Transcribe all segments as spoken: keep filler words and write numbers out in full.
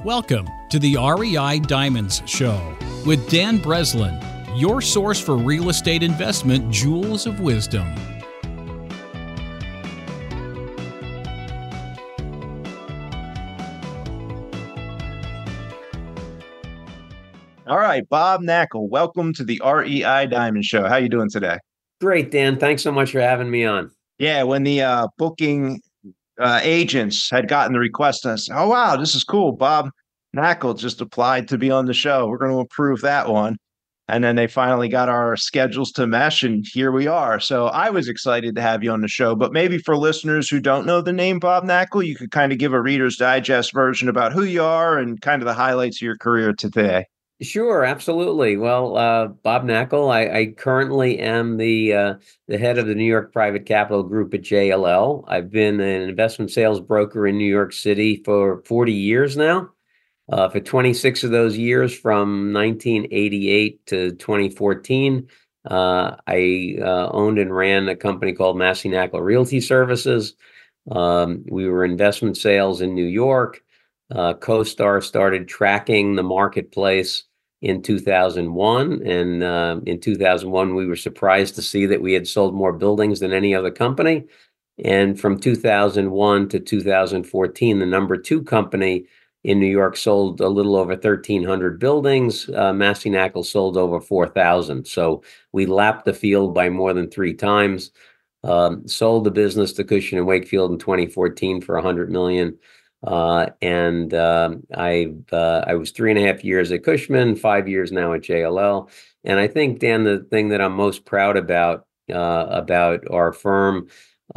Welcome to the R E I Diamonds Show with Dan Breslin, your source for real estate investment jewels of wisdom. All right, Bob Knakal, welcome to the R E I Diamond Show. How you doing today? Great, Dan. Thanks so much for having me on. Yeah, when the uh, booking uh, agents had gotten the request, I said, oh, wow, this is cool. Bob Knakal just applied to be on the show. We're going to approve that one. And then they finally got our schedules to mesh, and here we are. So I was excited to have you on the show. But maybe for listeners who don't know the name Bob Knakal, you could kind of give a Reader's Digest version about who you are and kind of the highlights of your career today. Sure, absolutely. Well, uh, Bob Knakal, I, I currently am the uh, the head of the New York Private Capital Group at J L L. I've been an investment sales broker in New York City for forty years now. Uh, for twenty-six of those years, from nineteen eighty-eight to twenty fourteen, uh, I uh, owned and ran a company called Massey Knakal Realty Services. Um, we were investment sales in New York. Uh, CoStar started tracking the marketplace in two thousand one. And uh, in two thousand one, we were surprised to see that we had sold more buildings than any other company. And from two thousand one to two thousand fourteen, the number two company in New York sold a little over thirteen hundred buildings. Uh, Massey Knakal sold over four thousand. So we lapped the field by more than three times. Um, sold the business to Cushman and Wakefield in twenty fourteen for one hundred million dollars. Uh, and um, I uh, I was three and a half years at Cushman, five years now at J L L. And I think, Dan, the thing that I'm most proud about uh, about our firm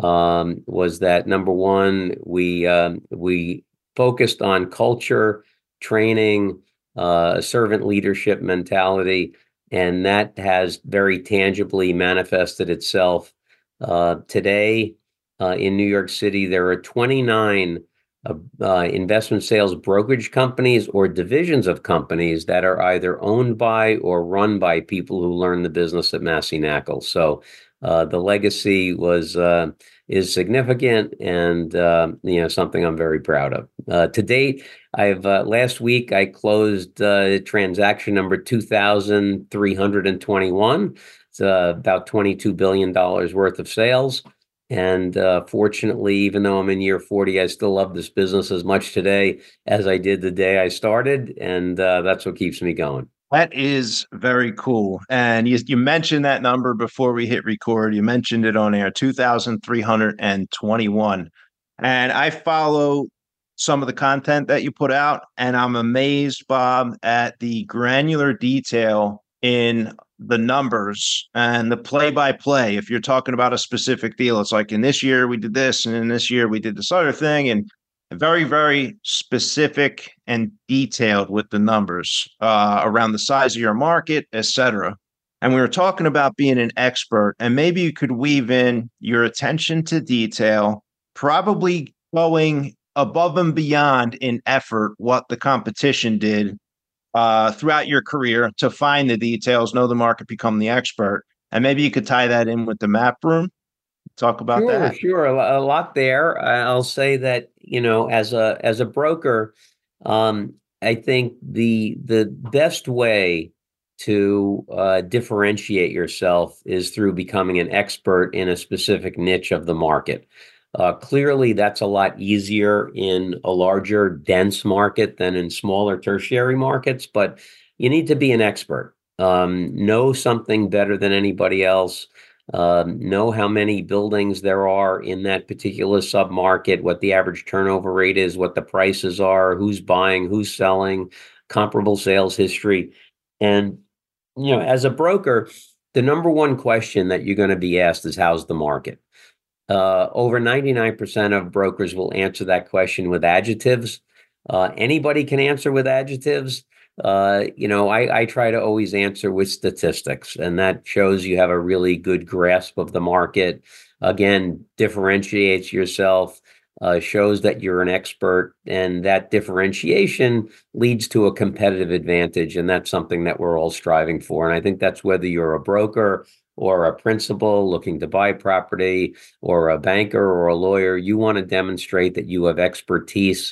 um, was that, number one, we um, we focused on culture, training, uh, servant leadership mentality, and that has very tangibly manifested itself. Uh, today uh, in New York City, there are twenty-nine Uh, uh, investment sales brokerage companies or divisions of companies that are either owned by or run by people who learned the business at Massey Knakal. So uh, the legacy was uh, is significant, and uh, you know something I'm very proud of. Uh, to date, I've uh, last week I closed uh, transaction number two thousand three hundred twenty-one. It's uh, about twenty-two billion dollars worth of sales. And uh, fortunately, even though I'm in year forty, I still love this business as much today as I did the day I started. And uh, that's what keeps me going. That is very cool. And you, you mentioned that number before we hit record. You mentioned it on air, two thousand three hundred twenty-one. And I follow some of the content that you put out, and I'm amazed, Bob, at the granular detail in the numbers and the play-by-play. If you're talking about a specific deal, it's like, in this year we did this, and in this year we did this other thing, and very, very specific and detailed with the numbers uh, around the size of your market, et cetera. And we were talking about being an expert, and maybe you could weave in your attention to detail, probably going above and beyond in effort what the competition did Uh, throughout your career to find the details, know the market, become the expert. And maybe you could tie that in with the map room. Talk about sure, that. Sure, a, a lot there. I'll say that, you know, as a as a broker, um, I think the the best way to uh, differentiate yourself is through becoming an expert in a specific niche of the market. Uh, clearly, that's a lot easier in a larger, dense market than in smaller tertiary markets, but you need to be an expert. Um, know something better than anybody else. Um, know how many buildings there are in that particular submarket, what the average turnover rate is, what the prices are, who's buying, who's selling, comparable sales history. And, you know, as a broker, the number one question that you're going to be asked is, how's the market? Uh, over ninety-nine percent of brokers will answer that question with adjectives. Uh, anybody can answer with adjectives. Uh, you know, I, I try to always answer with statistics, and that shows you have a really good grasp of the market. Again, differentiates yourself, uh, shows that you're an expert, and that differentiation leads to a competitive advantage. And that's something that we're all striving for. And I think that's whether you're a broker or a principal looking to buy property, or a banker or a lawyer, you want to demonstrate that you have expertise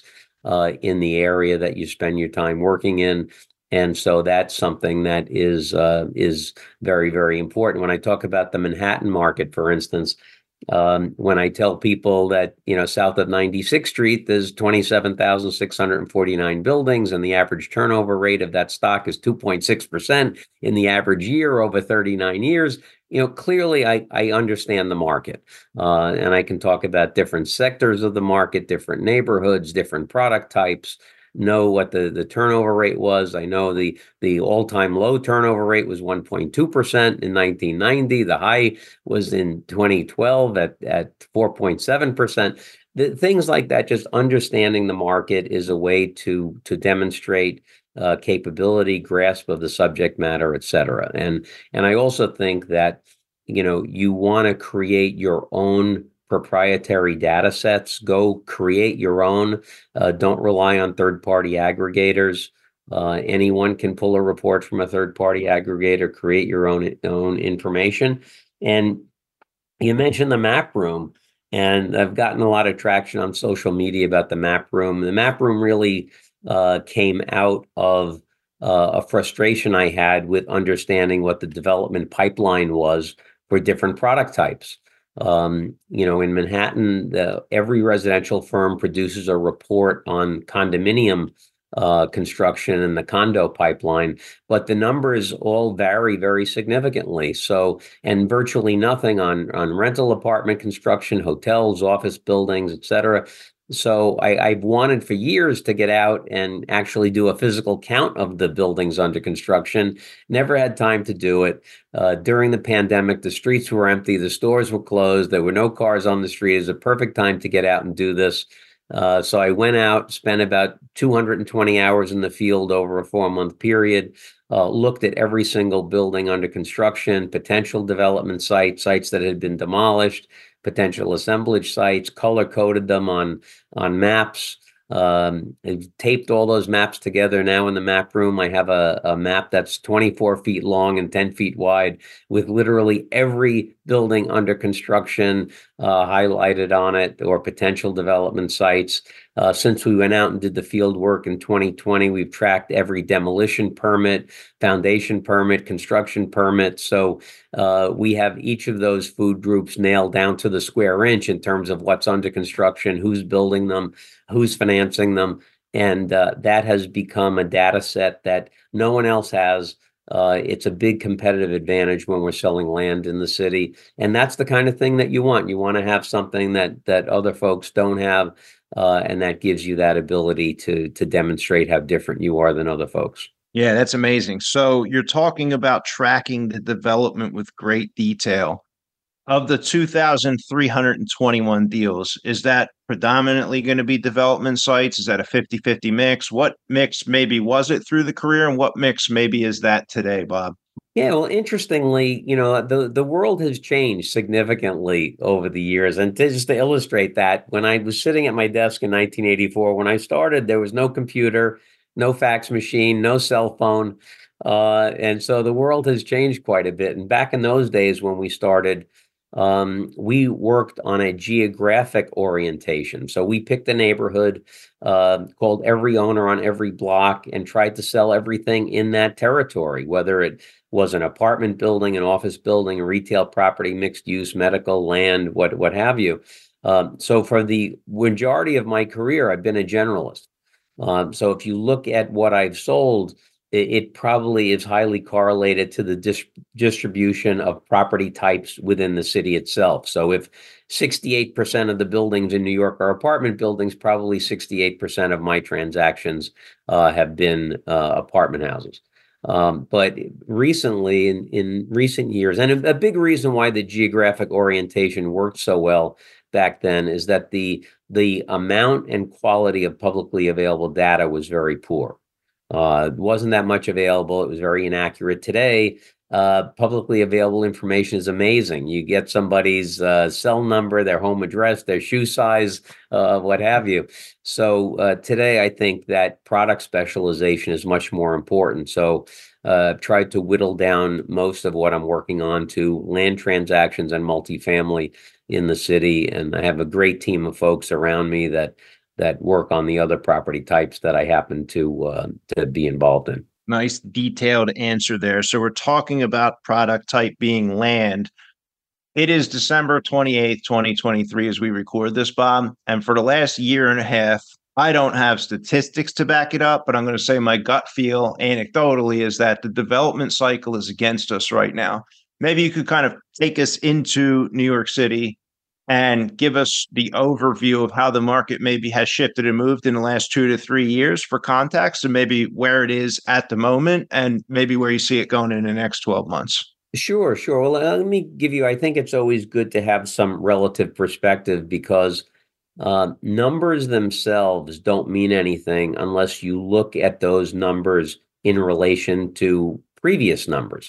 uh, in the area that you spend your time working in. And so that's something that is uh, is very, very important. When I talk about the Manhattan market, for instance, um, when I tell people that, you know, south of ninety-sixth Street, there's twenty-seven thousand six hundred forty-nine buildings, and the average turnover rate of that stock is two point six percent in the average year over thirty-nine years. You know, clearly I, I understand the market, uh, and I can talk about different sectors of the market, different neighborhoods, different product types, know what the, the turnover rate was. I know the, the all-time low turnover rate was one point two percent in nineteen ninety. The high was in twenty twelve at, at four point seven percent. The, things like that, just understanding the market is a way to, to demonstrate uh, capability, grasp of the subject matter, et cetera. And, and I also think that, you know, you want to create your own proprietary data sets. Go create your own. Uh, don't rely on third-party aggregators. Uh, anyone can pull a report from a third-party aggregator, create your own, own information. And you mentioned the map room, and I've gotten a lot of traction on social media about the map room. The map room really uh, came out of uh, a frustration I had with understanding what the development pipeline was for different product types. Um, you know, in Manhattan, the, every residential firm produces a report on condominium uh, construction and the condo pipeline, but the numbers all vary very significantly. So, and virtually nothing on, on rental apartment construction, hotels, office buildings, et cetera. So I, I've wanted for years to get out and actually do a physical count of the buildings under construction. Never had time to do it. Uh, during the pandemic, the streets were empty. The stores were closed. There were no cars on the street. It was a perfect time to get out and do this. Uh, so I went out, spent about two hundred twenty hours in the field over a four-month period, uh, looked at every single building under construction, potential development sites, sites that had been demolished, potential assemblage sites, color-coded them on, on maps. Um, I've taped all those maps together now in the map room. I have a, a map that's twenty-four feet long and ten feet wide with literally every building under construction uh, highlighted on it, or potential development sites. Uh, since we went out and did the field work in twenty twenty, we've tracked every demolition permit, foundation permit, construction permit. So uh, we have each of those food groups nailed down to the square inch in terms of what's under construction, who's building them, who's financing them. And uh, that has become a data set that no one else has. Uh, it's a big competitive advantage when we're selling land in the city. And that's the kind of thing that you want. You want to have something that that other folks don't have, uh, and that gives you that ability to to demonstrate how different you are than other folks. Yeah, that's amazing. So you're talking about tracking the development with great detail. Of the two thousand three hundred twenty-one deals, is that predominantly going to be development sites? Is that a fifty-fifty mix? What mix maybe was it through the career, and what mix maybe is that today, Bob? Yeah, well, interestingly, you know, the, the world has changed significantly over the years. And to, just to illustrate that, when I was sitting at my desk in nineteen eighty-four, when I started, there was no computer, no fax machine, no cell phone. Uh, and so the world has changed quite a bit. And back in those days when we started, Um, we worked on a geographic orientation. So we picked a neighborhood, uh, called every owner on every block, and tried to sell everything in that territory, whether it was an apartment building, an office building, a retail property, mixed use, medical, land, what, what have you. Um, so for the majority of my career, I've been a generalist. Um, so if you look at what I've sold, it probably is highly correlated to the dis- distribution of property types within the city itself. So if sixty-eight percent of the buildings in New York are apartment buildings, probably sixty-eight percent of my transactions uh, have been uh, apartment houses. Um, but recently, in, in recent years, and a, a big reason why the geographic orientation worked so well back then is that the the amount and quality of publicly available data was very poor. Uh, wasn't that much available. It was very inaccurate. Today, uh, publicly available information is amazing. You get somebody's uh, cell number, their home address, their shoe size, uh, what have you. So uh, today, I think that product specialization is much more important. So uh, I've tried to whittle down most of what I'm working on to land transactions and multifamily in the city. And I have a great team of folks around me that that work on the other property types that I happen to uh, to be involved in. Nice detailed answer there. So we're talking about product type being land. It is December twenty-eighth, twenty twenty-three as we record this, Bob. And for the last year and a half, I don't have statistics to back it up, but I'm going to say my gut feel anecdotally is that the development cycle is against us right now. Maybe you could kind of take us into New York City and give us the overview of how the market maybe has shifted and moved in the last two to three years for context, and maybe where it is at the moment and maybe where you see it going in the next twelve months. Sure, sure. Well, uh, let me give you, I think it's always good to have some relative perspective because uh, numbers themselves don't mean anything unless you look at those numbers in relation to previous numbers.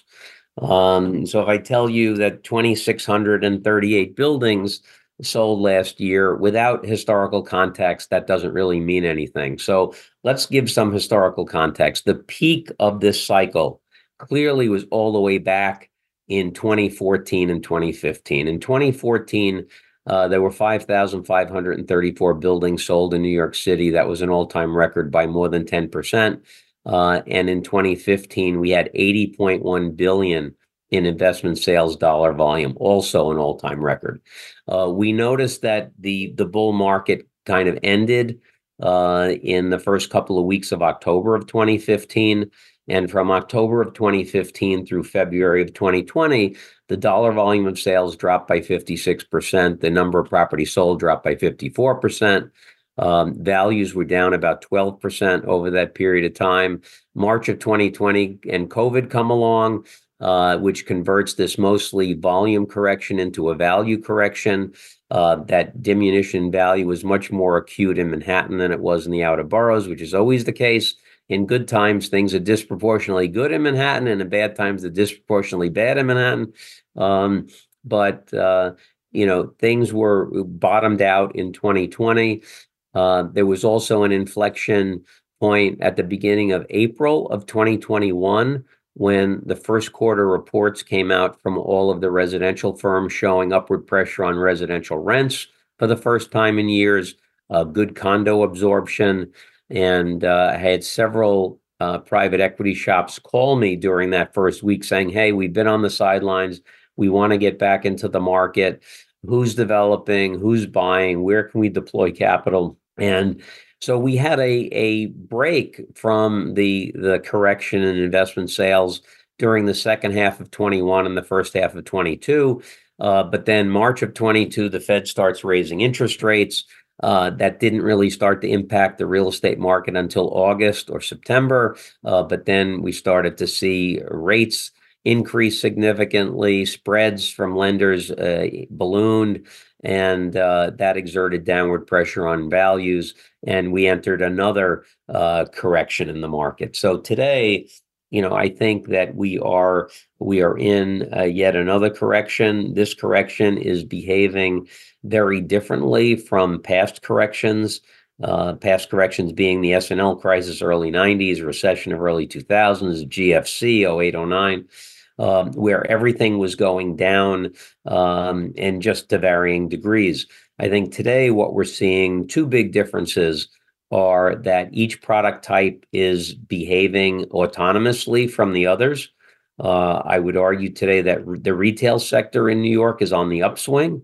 Um, so if I tell you that two thousand six hundred thirty-eight buildings sold last year without historical context, that doesn't really mean anything. So let's give some historical context. The peak of this cycle clearly was all the way back in twenty fourteen and twenty fifteen. In twenty fourteen, uh, there were five thousand five hundred thirty-four buildings sold in New York City. That was an all-time record by more than ten percent. Uh, and in twenty fifteen, we had eighty point one billion in investment sales dollar volume, also an all-time record. Uh, we noticed that the the bull market kind of ended uh, in the first couple of weeks of October of twenty fifteen. And from October of twenty fifteen through February of twenty twenty, the dollar volume of sales dropped by fifty-six percent. The number of properties sold dropped by fifty-four percent. Um, values were down about twelve percent over that period of time. March of twenty twenty and COVID come along, uh, which converts this mostly volume correction into a value correction. Uh, that diminution in value was much more acute in Manhattan than it was in the outer boroughs, which is always the case. In good times, things are disproportionately good in Manhattan, and in bad times, they're disproportionately bad in Manhattan. Um, but, uh, you know, things were bottomed out in twenty twenty. Uh, there was also an inflection point at the beginning of April of twenty twenty-one when the first quarter reports came out from all of the residential firms showing upward pressure on residential rents for the first time in years, uh, good condo absorption. And uh, I had several uh, private equity shops call me during that first week saying, hey, we've been on the sidelines. We want to get back into the market. Who's developing? Who's buying? Where can we deploy capital? And so we had a, a break from the, the correction in investment sales during the second half of twenty-one and the first half of twenty-two. Uh, but then March of twenty-two, the Fed starts raising interest rates. Uh, that didn't really start to impact the real estate market until August or September. Uh, but then we started to see rates increase significantly, spreads from lenders uh, ballooned, and uh, that exerted downward pressure on values. And we entered another uh, correction in the market. So today, you know, I think that we are we are in uh, yet another correction. This correction is behaving very differently from past corrections. Uh, past corrections being the S and L crisis, early nineties, recession of early two thousands, G F C, oh eight, oh nine, um, where everything was going down um, and just to varying degrees. I think today what we're seeing, two big differences are that each product type is behaving autonomously from the others. Uh, I would argue today that r- the retail sector in New York is on the upswing.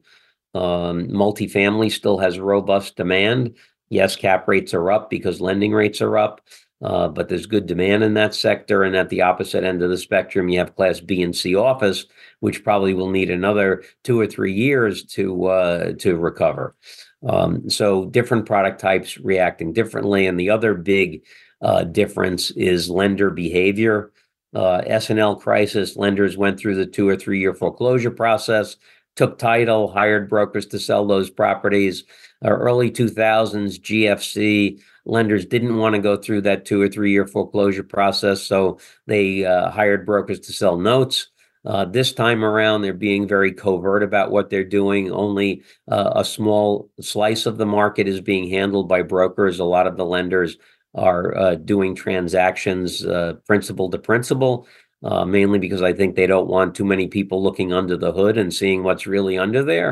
Um, multifamily still has robust demand. Yes, cap rates are up because lending rates are up, uh, but there's good demand in that sector. And at the opposite end of the spectrum, you have Class B and C office, which probably will need another two or three years to uh, to recover. Um, so different product types reacting differently. And the other big uh, difference is lender behavior. Uh, S and L crisis, lenders went through the two or three year foreclosure process, took title, hired brokers to sell those properties. Uh, early two thousands, G F C, lenders didn't want to go through that two or three year foreclosure process, so they uh, hired brokers to sell notes. Uh, this time around, they're being very covert about what they're doing. Only uh, a small slice of the market is being handled by brokers. A lot of the lenders are uh, doing transactions uh, principal to principal, uh, mainly because I think they don't want too many people looking under the hood and seeing what's really under there.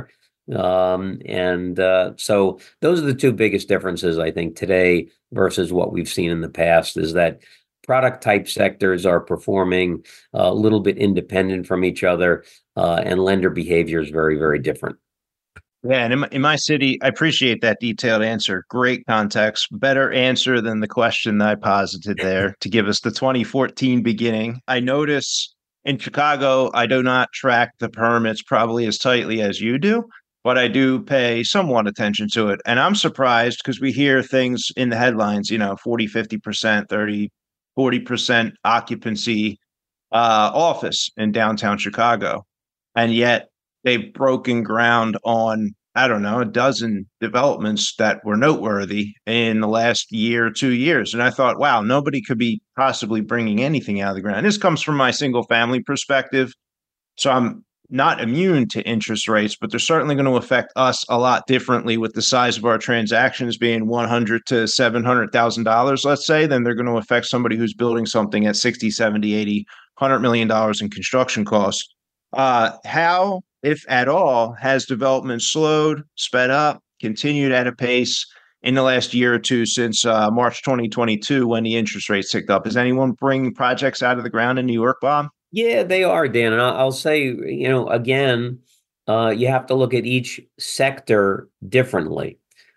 Um, and uh, so those are the two biggest differences, I think, today versus what we've seen in the past, is that product type sectors are performing a little bit independent from each other, uh, and lender behavior is very, very different. Yeah, and in my, in my city, I appreciate that detailed answer. Great context, better answer than the question that I posited there to give us the twenty fourteen beginning. I notice in Chicago, I do not track the permits probably as tightly as you do, but I do pay somewhat attention to it. And I'm surprised because we hear things in the headlines, you know, forty, fifty percent, thirty, forty percent occupancy uh, office in downtown Chicago. And yet they've broken ground on, I don't know, a dozen developments that were noteworthy in the last year or two years. And I thought, wow, nobody could be possibly bringing anything out of the ground. This comes from my single family perspective. So I'm not immune to interest rates, but they're certainly going to affect us a lot differently with the size of our transactions being one hundred to seven hundred thousand dollars, let's say, than they're going to affect somebody who's building something at sixty, seventy, eighty, one hundred million dollars in construction costs. Uh, how, if at all, has development slowed, sped up, continued at a pace in the last year or two since uh, March twenty twenty-two when the interest rates ticked up? Is anyone bringing projects out of the ground in New York, Bob? Yeah, they are, Dan. And I'll, I'll say, you know, again, uh, you have to look at each sector differently.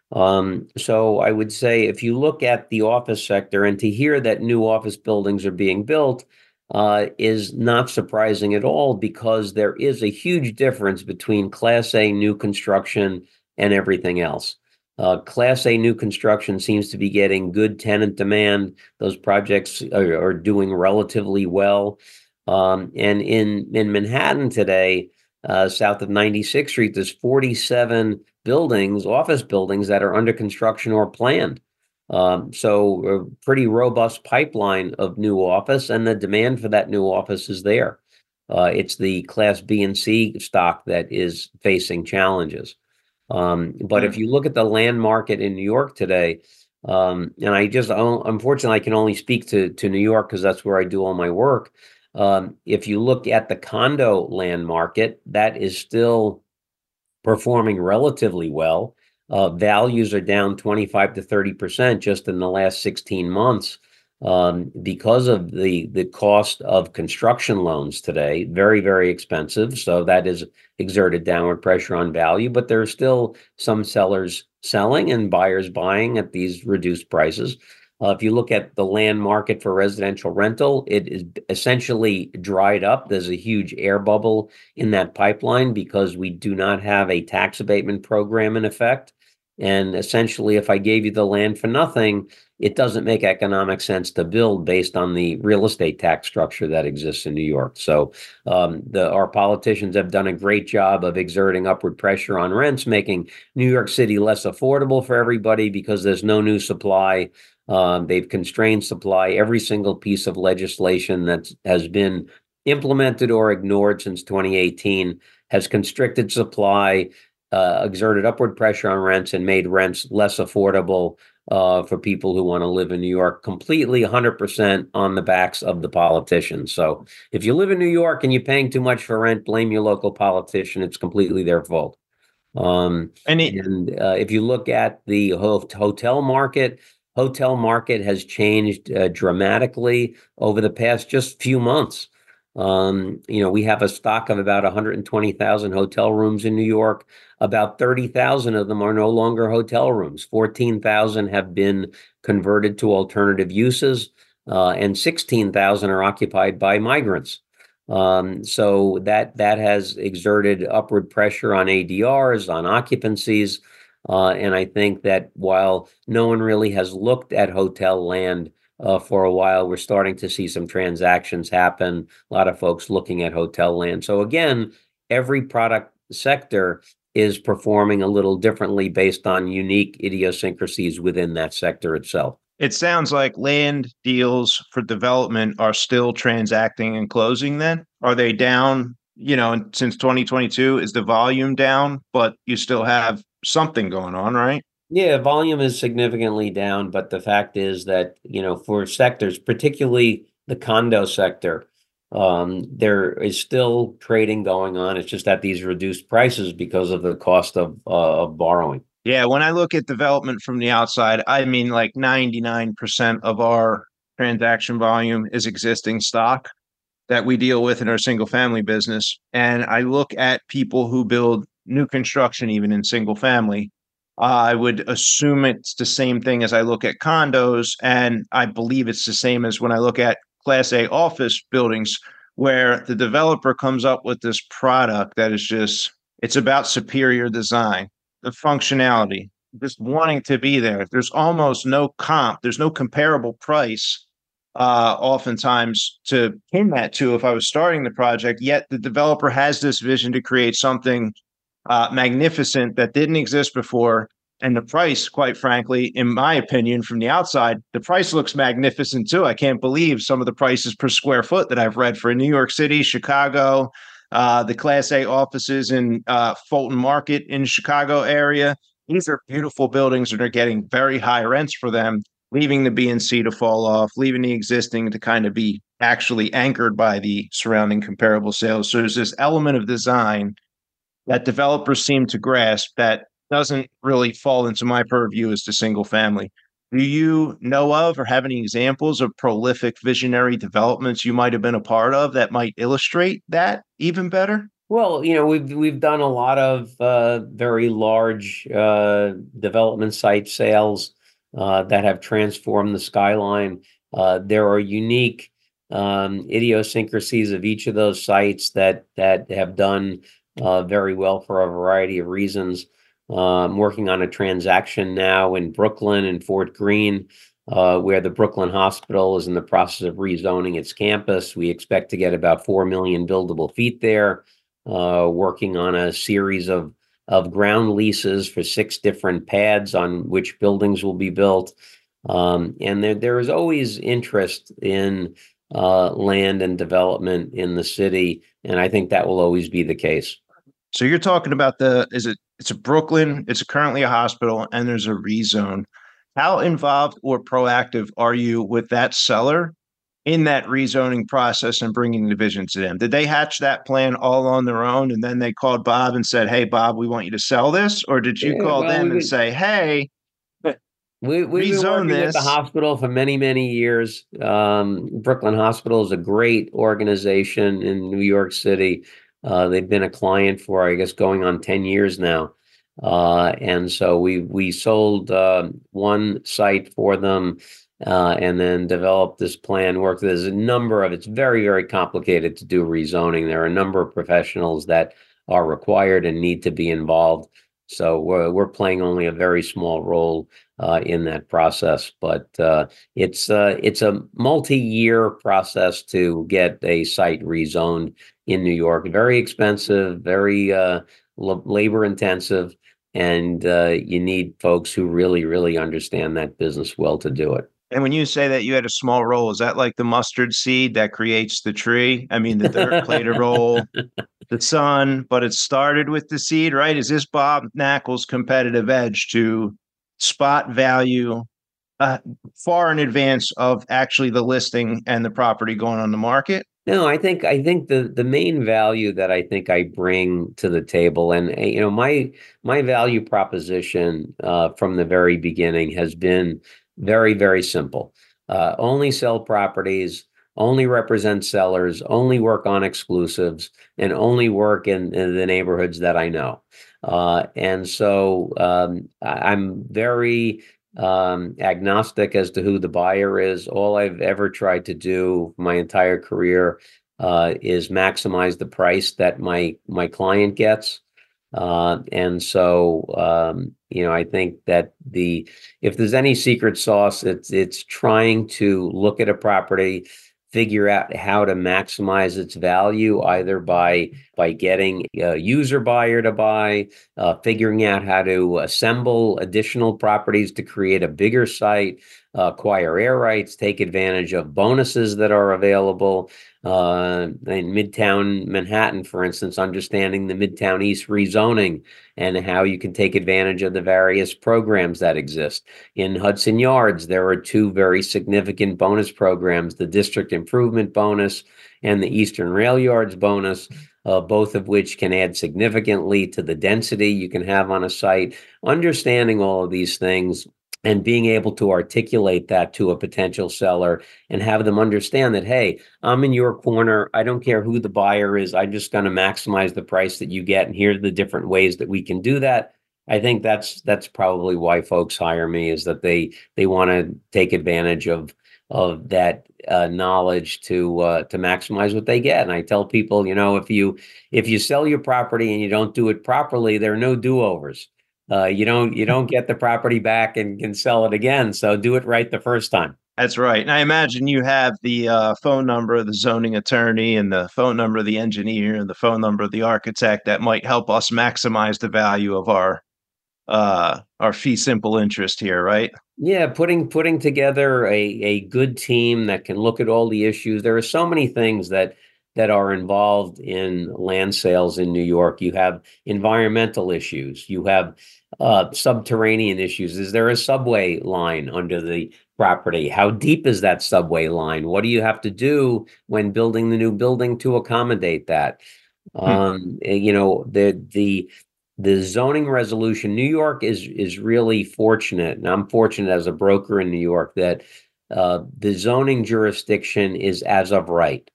Um, so I would say if you look at the office sector, and to hear that new office buildings are being built uh, is not surprising at all, because there is a huge difference between Class A new construction and everything else. Uh, Class A new construction seems to be getting good tenant demand. Those projects are, are doing relatively well. Um, and in, in Manhattan today, uh, south of ninety-sixth Street, there's forty-seven buildings, office buildings, that are under construction or planned. Um, so a pretty robust pipeline of new office, and the demand for that new office is there. Uh, it's the Class B and C stock that is facing challenges. Um, but mm. if you look at the land market in New York today, um, and I just, unfortunately, I can only speak to, to New York because that's where I do all my work. Um, if you look at the condo land market, that is still performing relatively well. Uh, values are down twenty-five to thirty percent just in the last sixteen months um, because of the, the cost of construction loans today. Very, very expensive. So that has exerted downward pressure on value, but there are still some sellers selling and buyers buying at these reduced prices. Uh, if you look at the land market for residential rental, it is essentially dried up. There's a huge air bubble in that pipeline because we do not have a tax abatement program in effect. And essentially, if I gave you the land for nothing, it doesn't make economic sense to build based on the real estate tax structure that exists in New York. So um, the, our politicians have done a great job of exerting upward pressure on rents, making New York City less affordable for everybody because there's no new supply. Um, they've constrained supply. Every single piece of legislation that has been implemented or ignored since twenty eighteen has constricted supply, uh, exerted upward pressure on rents, and made rents less affordable uh, for people who want to live in New York, completely one hundred percent on the backs of the politicians. So if you live in New York and you're paying too much for rent, blame your local politician. It's completely their fault. Um, and it, and uh, if you look at the ho- hotel market, Hotel market has changed uh, dramatically over the past just few months. Um, you know, we have a stock of about one hundred twenty thousand hotel rooms in New York. About thirty thousand of them are no longer hotel rooms. fourteen thousand have been converted to alternative uses, uh, and sixteen thousand are occupied by migrants. Um, so that that has exerted upward pressure on A D Rs, on occupancies. Uh, and I think that while no one really has looked at hotel land uh, for a while, we're starting to see some transactions happen. A lot of folks looking at hotel land. So again, every product sector is performing a little differently based on unique idiosyncrasies within that sector itself. It sounds like land deals for development are still transacting and closing then? Are they down, you know, since twenty twenty-two? Is the volume down, but you still have something going on, right? Yeah, volume is significantly down, but the fact is that, you know, for sectors, particularly the condo sector, Um, there is still trading going on. It's just at these reduced prices because of the cost of uh, of borrowing. Yeah, when I look at development from the outside, I mean like ninety-nine percent of our transaction volume is existing stock that we deal with in our single family business. And I look at people who build new construction, even in single family. Uh, I would assume it's the same thing as I look at condos. And I believe it's the same as when I look at Class A office buildings, where the developer comes up with this product that is just, it's about superior design, the functionality, just wanting to be there. There's almost no comp, there's no comparable price uh, oftentimes to pin that to if I was starting the project, yet the developer has this vision to create something uh, magnificent that didn't exist before. And the price, quite frankly, in my opinion, from the outside, the price looks magnificent too. I can't believe some of the prices per square foot that I've read for New York City, Chicago, uh, the Class A offices in uh, Fulton Market in Chicago area. These are beautiful buildings and are getting very high rents for them, leaving the B and C to fall off, leaving the existing to kind of be actually anchored by the surrounding comparable sales. So there's this element of design that developers seem to grasp that doesn't really fall into my purview as to single family. Do you know of or have any examples of prolific visionary developments you might have been a part of that might illustrate that even better? Well, you know, we've we've done a lot of uh, very large uh, development site sales uh, that have transformed the skyline. Uh, there are unique um, idiosyncrasies of each of those sites that that have done uh, very well for a variety of reasons. Uh, I'm working on a transaction now in Brooklyn and Fort Greene, uh, where the Brooklyn Hospital is in the process of rezoning its campus. We expect to get about four million buildable feet there. Uh, working on a series of of ground leases for six different pads on which buildings will be built. Um, and there, there is always interest in uh, land and development in the city. And I think that will always be the case. So you're talking about the, is it, it's a Brooklyn, it's currently a hospital, and there's a rezone. How involved or proactive are you with that seller in that rezoning process and bringing the vision to them? Did they hatch that plan all on their own and then they called Bob and said, hey, Bob, we want you to sell this? Or did you Yeah, call well, them we and would, say, hey, we, we've been rezone working with the this? hospital for many, many years. Um, Brooklyn Hospital is a great organization in New York City. Uh, they've been a client for, I guess, going on ten years now. Uh, and so we we sold uh, one site for them uh, and then developed this plan, worked. There's a number of, it's very, very complicated to do rezoning. There are a number of professionals that are required and need to be involved. So we're, we're playing only a very small role uh, in that process. But uh, it's uh, it's a multi-year process to get a site rezoned in New York. Very expensive, very uh, labor intensive. And uh, you need folks who really, really understand that business well to do it. And when you say that you had a small role, is that like the mustard seed that creates the tree? I mean, the dirt played a role, the sun, but it started with the seed, right? Is this Bob Knakkel's competitive edge to spot value uh, far in advance of actually the listing and the property going on the market? No, I think I think the the main value that I think I bring to the table, and uh, you know, my my value proposition uh, from the very beginning has been very, very simple. Uh, only sell properties, only represent sellers, only work on exclusives, and only work in, in the neighborhoods that I know. Uh, and so um, I, I'm very um, agnostic as to who the buyer is. All I've ever tried to do my entire career uh, is maximize the price that my my client gets. Uh, and so, um, you know, I think that the if there's any secret sauce, it's it's trying to look at a property, figure out how to maximize its value, either by by getting a user buyer to buy, uh, figuring out how to assemble additional properties to create a bigger site, uh, acquire air rights, take advantage of bonuses that are available. Uh, in Midtown Manhattan, for instance, understanding the Midtown East rezoning and how you can take advantage of the various programs that exist. In Hudson Yards, there are two very significant bonus programs, the District Improvement Bonus and the Eastern Rail Yards Bonus, uh, both of which can add significantly to the density you can have on a site. Understanding all of these things and being able to articulate that to a potential seller and have them understand that, hey, I'm in your corner. I don't care who the buyer is. I'm just going to maximize the price that you get. And here are the different ways that we can do that. I think that's that's probably why folks hire me, is that they they want to take advantage of of that uh, knowledge to uh, to maximize what they get. And I tell people, you know, if you if you sell your property and you don't do it properly, there are no do-overs. Uh, you don't you don't get the property back and can sell it again. So do it right the first time. That's right. And I imagine you have the uh, phone number of the zoning attorney and the phone number of the engineer and the phone number of the architect that might help us maximize the value of our uh, our fee simple interest here, right? Yeah, putting putting together a a good team that can look at all the issues. There are so many things that that are involved in land sales in New York. You have environmental issues. You have uh, subterranean issues. Is there a subway line under the property? How deep is that subway line? What do you have to do when building the new building to accommodate that? Hmm. Um, you know, the the the zoning resolution. New York is is really fortunate, and I'm fortunate as a broker in New York that uh, the zoning jurisdiction is as of right.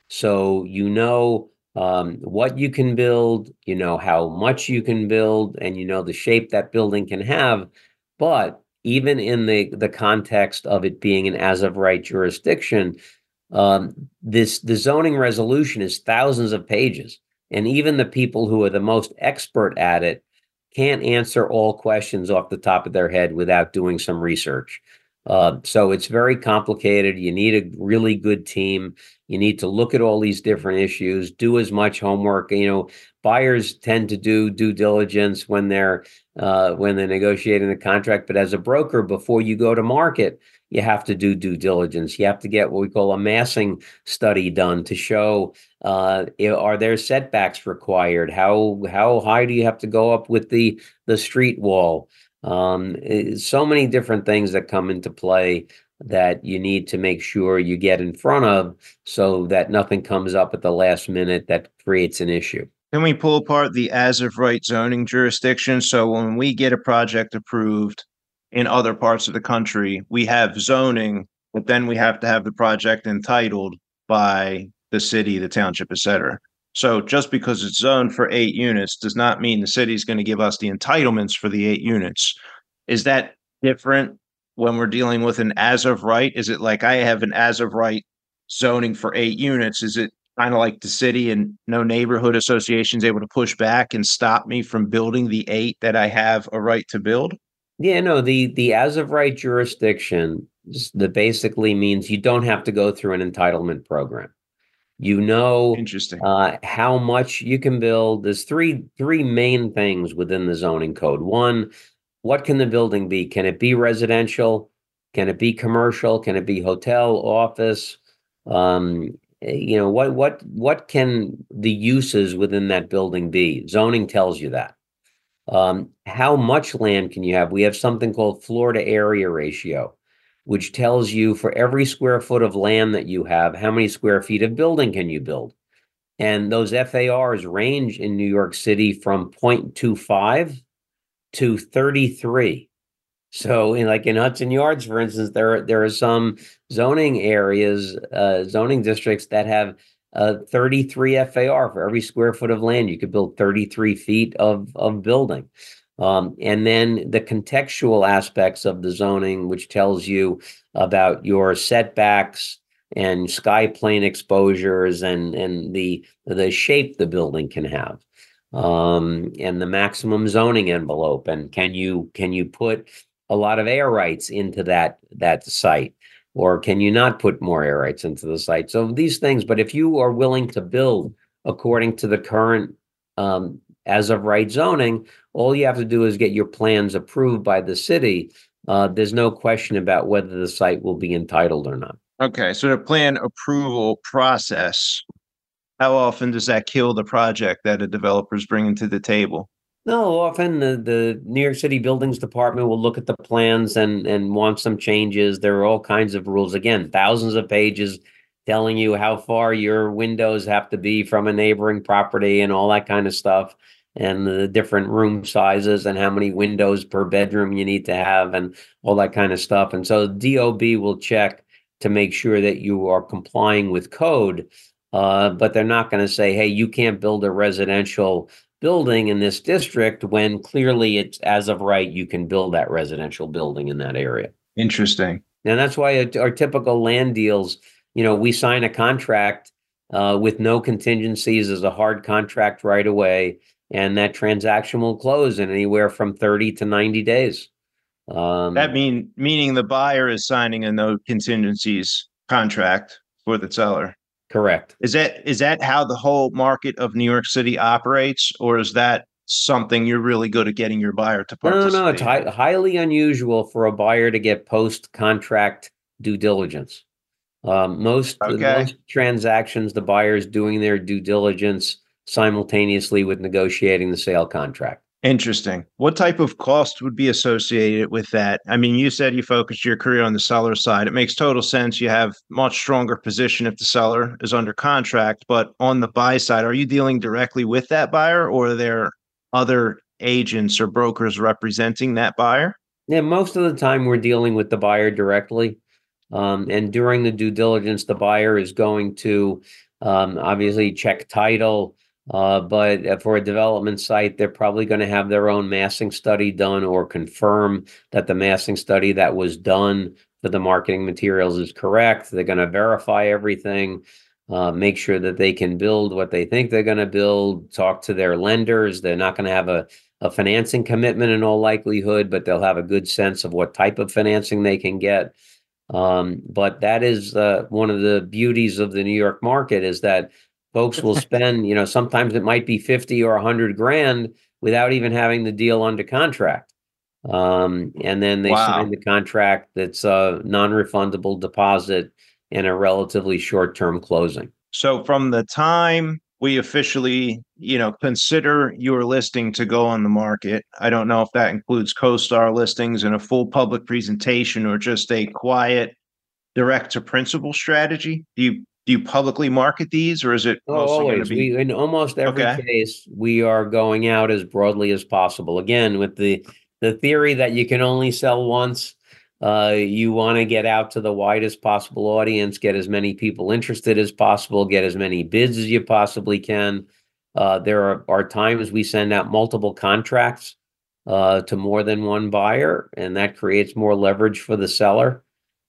So you know um, what you can build, you know how much you can build, and you know the shape that building can have. But even in the the context of it being an as of right jurisdiction, um, this the zoning resolution is thousands of pages, and even the people who are the most expert at it can't answer all questions off the top of their head without doing some research. Uh, so it's very complicated. You need a really good team. You need to look at all these different issues, do as much homework. You know, buyers tend to do due diligence when they're uh, when they're negotiating the contract. But as a broker, before you go to market, you have to do due diligence. You have to get what we call a massing study done to show uh, are there setbacks required? How how high do you have to go up with the the street wall? Um, so many different things that come into play that you need to make sure you get in front of so that nothing comes up at the last minute that creates an issue. Can we pull apart the as of right zoning jurisdiction? So when we get a project approved in other parts of the country, we have zoning, but then we have to have the project entitled by the city, the township, et cetera. So just because it's zoned for eight units does not mean the city is going to give us the entitlements for the eight units. Is that different when we're dealing with an as of right? Is it like I have an as of right zoning for eight units? Is it kind of like the city and no neighborhood association is able to push back and stop me from building the eight that I have a right to build? Yeah, no, the the as of right jurisdiction that basically means you don't have to go through an entitlement program. You know Interesting. uh, how much you can build. There's three three main things within the zoning code. One, what can the building be? Can it be residential? Can it be commercial? Can it be hotel, office? Um, you know, what what what can the uses within that building be? Zoning tells you that. Um, how much land can you have? We have something called floor to area ratio, which tells you for every square foot of land that you have, how many square feet of building can you build? And those F A Rs range in New York City from zero point two five to thirty-three. So in like in Hudson Yards, for instance, there, there are some zoning areas, uh, zoning districts that have uh, thirty-three F A R for every square foot of land. You could build thirty-three feet of, of building. Um, and then the contextual aspects of the zoning, which tells you about your setbacks and sky plane exposures and, and the, the shape the building can have, um, and the maximum zoning envelope. And can you, can you put a lot of air rights into that, that site, or can you not put more air rights into the site? So these things, but if you are willing to build according to the current um, as of right zoning, all you have to do is get your plans approved by the city. uh, there's no question about whether the site will be entitled or not. Okay, so the plan approval process, how often does that kill the project that a developer's bringing to the table? No, often the, the New York City Buildings Department will look at the plans and, and want some changes. There are all kinds of rules. Again, thousands of pages telling you how far your windows have to be from a neighboring property and all that kind of stuff, and the different room sizes and how many windows per bedroom you need to have and all that kind of stuff. And so D O B will check to make sure that you are complying with code, uh, but they're not going to say, hey, you can't build a residential building in this district when clearly it's as of right, you can build that residential building in that area. Interesting. And that's why our typical land deals, you know, we sign a contract uh, with no contingencies as a hard contract right away. And that transaction will close in anywhere from thirty to ninety days. Um, that mean meaning the buyer is signing a no contingencies contract for the seller. Correct. Is that is that how the whole market of New York City operates, or is that something you're really good at getting your buyer to participate? No, no, it's hi- highly unusual for a buyer to get post-contract due diligence. Um, most, okay. most transactions, the buyer is doing their due diligence simultaneously with negotiating the sale contract. Interesting. What type of cost would be associated with that? I mean, you said you focused your career on the seller side. It makes total sense. You have much stronger position if the seller is under contract, but on the buy side, are you dealing directly with that buyer, or are there other agents or brokers representing that buyer? Yeah, most of the time we're dealing with the buyer directly. Um, and during the due diligence, the buyer is going to um, obviously check title. Uh, but for a development site, they're probably going to have their own massing study done or confirm that the massing study that was done for the marketing materials is correct. They're going to verify everything, uh, make sure that they can build what they think they're going to build, talk to their lenders. They're not going to have a, a financing commitment in all likelihood, but they'll have a good sense of what type of financing they can get. Um, but that is uh, one of the beauties of the New York market, is that folks will spend, you know, sometimes it might be fifty or a hundred grand without even having the deal under contract. Um, and then they wow. sign the contract that's a non-refundable deposit and a relatively short-term closing. So from the time we officially, you know, consider your listing to go on the market, I don't know if that includes CoStar listings and a full public presentation or just a quiet direct to principal strategy. Do you Do you publicly market these, or is it oh, mostly going to always? be? We, in almost every okay. case, we are going out as broadly as possible. Again, with the the theory that you can only sell once, uh, you want to get out to the widest possible audience, get as many people interested as possible, get as many bids as you possibly can. Uh, there are, are times we send out multiple contracts uh, to more than one buyer, and that creates more leverage for the seller.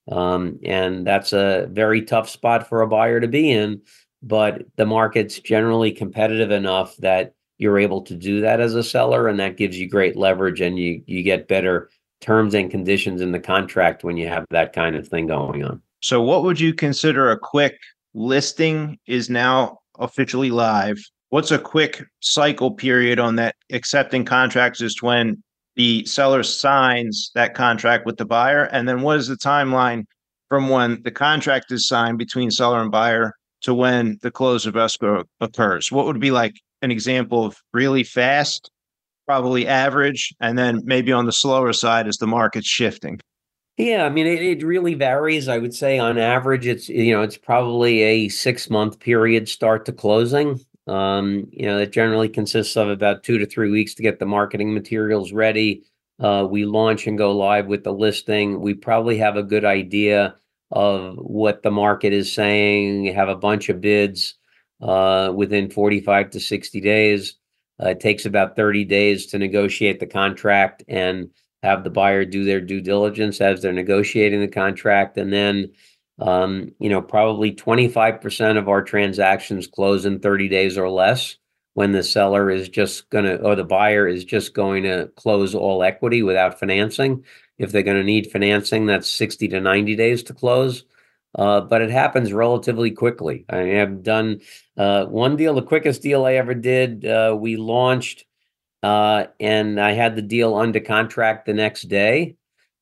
Um, and that's a very tough spot for a buyer to be in, but the market's generally competitive enough that you're able to do that as a seller, and that gives you great leverage, and you you get better terms and conditions in the contract when you have that kind of thing going on. So what would you consider a quick listing is now officially live? What's a quick cycle period on that accepting contracts is when the seller signs that contract with the buyer? And then what is the timeline from when the contract is signed between seller and buyer to when the close of escrow occurs? What would be like an example of really fast, probably average, and then maybe on the slower side as the market's shifting? Yeah, I mean, it, it really varies. I would say on average, it's, you know, it's probably a six month period start to closing. Um, you know, it generally consists of about two to three weeks to get the marketing materials ready. Uh, we launch and go live with the listing. We probably have a good idea of what the market is saying, have a bunch of bids uh, within forty-five to sixty days. Uh, it takes about thirty days to negotiate the contract and have the buyer do their due diligence as they're negotiating the contract. And then Um, you know, probably twenty-five percent of our transactions close in thirty days or less, when the seller is just going to, or the buyer is just going to close all equity without financing. If they're going to need financing, that's sixty to ninety days to close. Uh, but it happens relatively quickly. I have done uh, one deal, the quickest deal I ever did. Uh, we launched uh, and I had the deal under contract the next day.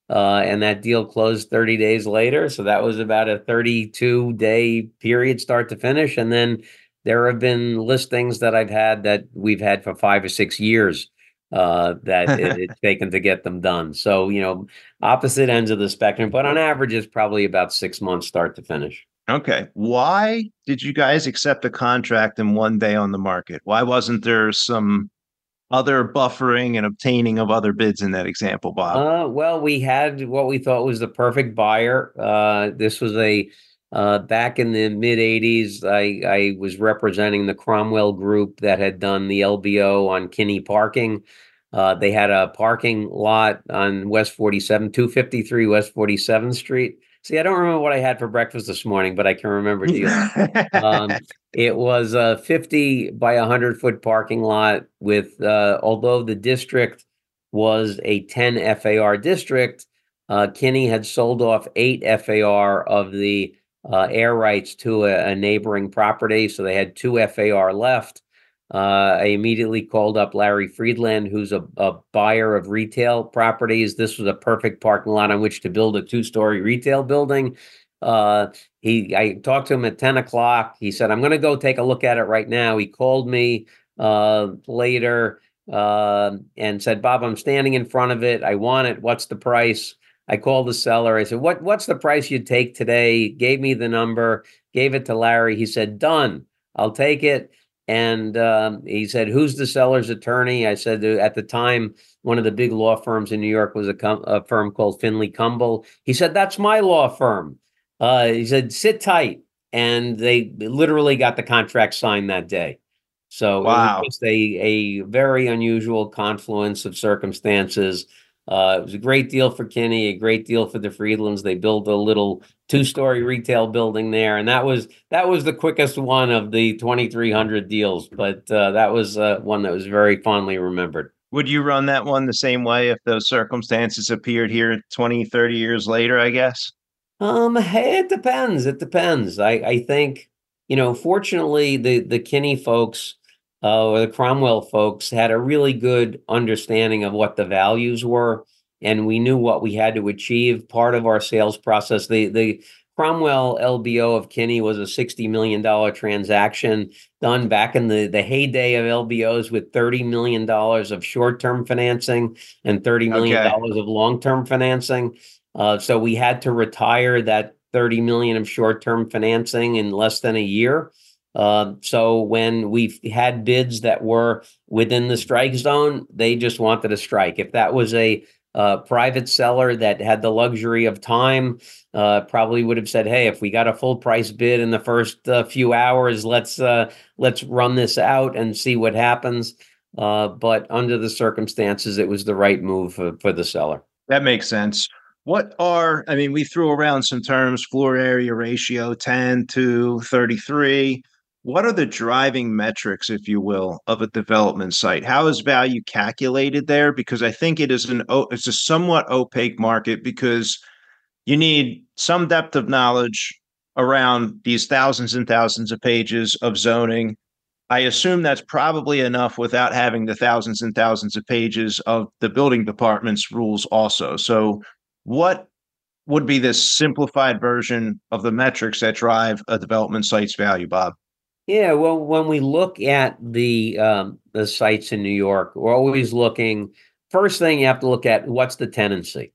Uh, and that deal closed thirty days later. So that was about a thirty-two day period, start to finish. And then there have been listings that I've had that we've had for five or six years uh, that it, it's taken to get them done. So, you know, opposite ends of the spectrum, but on average, it's probably about six months start to finish. Okay. Why did you guys accept a contract in one day on the market? Why wasn't there some other buffering and obtaining of other bids in that example, Bob? Uh, well, we had what we thought was the perfect buyer. Uh, this was a uh, back in the mid eighties. I, I was representing the Cromwell Group that had done the L B O on Kinney Parking. Uh, they had a parking lot on West forty-seven, two fifty-three West forty-seventh Street. See, I don't remember what I had for breakfast this morning, but I can remember deals. um, it was a fifty by one hundred foot parking lot with, uh, although the district was a ten F A R district, uh, Kinney had sold off eight F A R of the uh, air rights to a, a neighboring property. So they had two F A R left. Uh, I immediately called up Larry Friedland, who's a, a buyer of retail properties. This was a perfect parking lot on which to build a two-story retail building. Uh, he, I talked to him at ten o'clock. He said, I'm going to go take a look at it right now. He called me uh, later uh, and said, Bob, I'm standing in front of it. I want it. What's the price? I called the seller. I said, what, what's the price you'd take today? Gave me the number, gave it to Larry. He said, done. I'll take it. And um, he said, who's the seller's attorney? I said, at the time, one of the big law firms in New York was a, com- a firm called Finley Cumble. He said, that's my law firm. Uh, he said, sit tight. And they literally got the contract signed that day. So wow. It was just a, a very unusual confluence of circumstances. Uh, it was a great deal for Kinney, a great deal for the Friedlands. They built a little two-story retail building there, and that was that was the quickest one of the twenty-three hundred deals. But uh, that was uh, one that was very fondly remembered. Would you run that one the same way if those circumstances appeared here twenty, thirty years later, I guess? Um, hey, it depends. It depends. I, I think, you know, fortunately, the the Kinney folks uh, or the Cromwell folks had a really good understanding of what the values were, and we knew what we had to achieve. Part of our sales process, the the Cromwell L B O of Kinney was a sixty million dollars transaction done back in the, the heyday of L B Os with thirty million dollars of short-term financing and thirty million dollars okay. of long-term financing. Uh, so we had to retire that thirty million dollars of short-term financing in less than a year. Uh, so when we had bids that were within the strike zone, they just wanted a strike. If that was a uh, private seller that had the luxury of time, uh, probably would have said, "Hey, if we got a full price bid in the first uh, few hours, let's uh, let's run this out and see what happens." Uh, but under the circumstances, it was the right move for, for the seller. That makes sense. What are, I mean, we threw around some terms, floor area ratio, ten to thirty-three. What are the driving metrics, if you will, of a development site? How is value calculated there? Because I think it is an, it's a somewhat opaque market because you need some depth of knowledge around these thousands and thousands of pages of zoning. I assume that's probably enough without having the thousands and thousands of pages of the building department's rules also. So what would be this simplified version of the metrics that drive a development site's value, Bob? Yeah, well, when we look at the um, the sites in New York, we're always looking. First thing you have to look at, what's the tenancy?